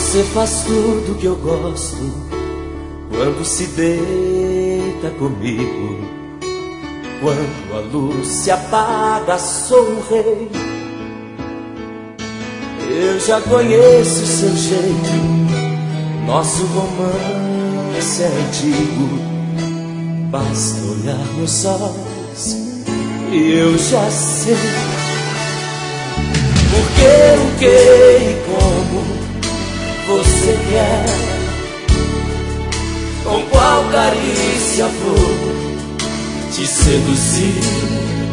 Você faz tudo que eu gosto quando se deita comigo. Quando a luz se apaga, sou um rei. Eu já conheço seu jeito, nosso romance é antigo. Basta olhar nos olhos e eu já sei por que, e como você quer, com qual carícia vou te seduzir.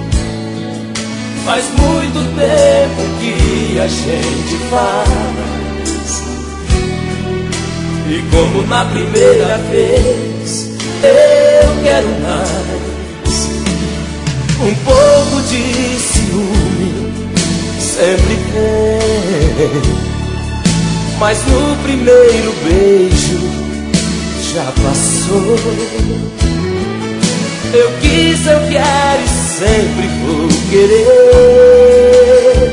Faz muito tempo que a gente faz, e como na primeira vez, eu quero mais. Um pouco de ciúme sempre tem, mas no primeiro beijo já passou. Eu quis, eu quero e sempre vou querer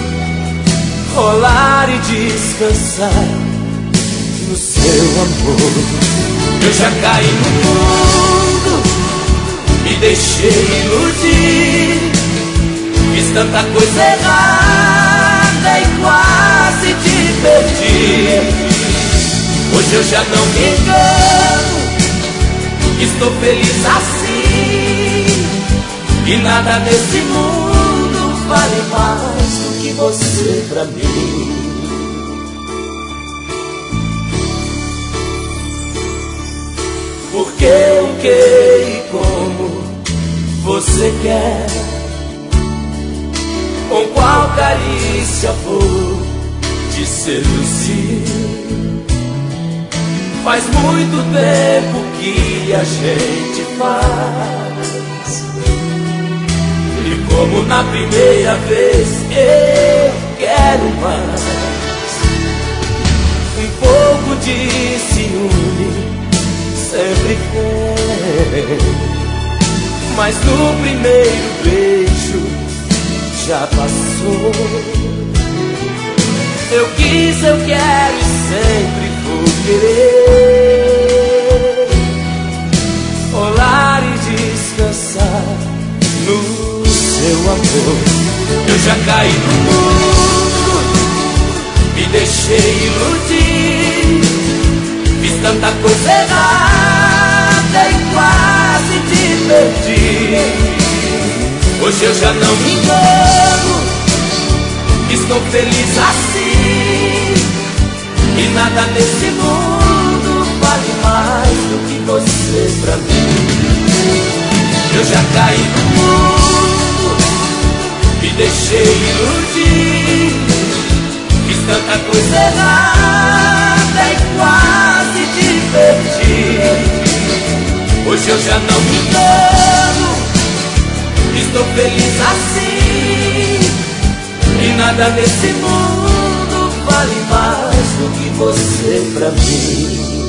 rolar e descansar no seu amor. Eu já caí no mundo, me deixei iludir, fiz tanta coisa errada e quase te perdi. Hoje eu já não me engano, estou feliz assim, e nada nesse mundo vale mais do que você pra mim. Porque o que e como você quer, com qual carícia vou te seduzir. Faz muito tempo que a gente faz, e como na primeira vez, eu quero mais. Um pouco de ciúme sempre tem, mas no primeiro beijo já passou. Eu quis, eu quero e sempre vou querer rolar e descansar no seu amor. Eu já caí no mundo, me deixei iludir, fiz tanta coisa errada e quase te perdi. Hoje eu já não me engano, estou feliz assim, e nada nesse mundo vale mais do que você pra mim. Eu já caí no mundo, me deixei iludir, fiz tanta coisa errada e quase te perdi. Hoje eu já não me engano, estou feliz assim, e nada nesse mundo vale mais do que você pra mim.